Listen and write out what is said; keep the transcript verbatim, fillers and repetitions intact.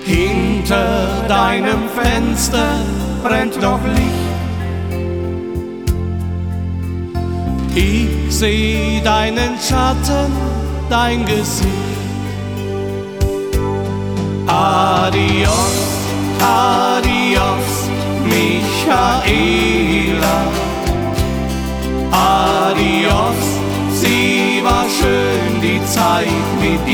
Hinter deinem Fenster brennt noch Licht. Ich seh deinen Schatten, dein Gesicht. Adios, adios, Michaela. Adios, sie war schön die Zeit.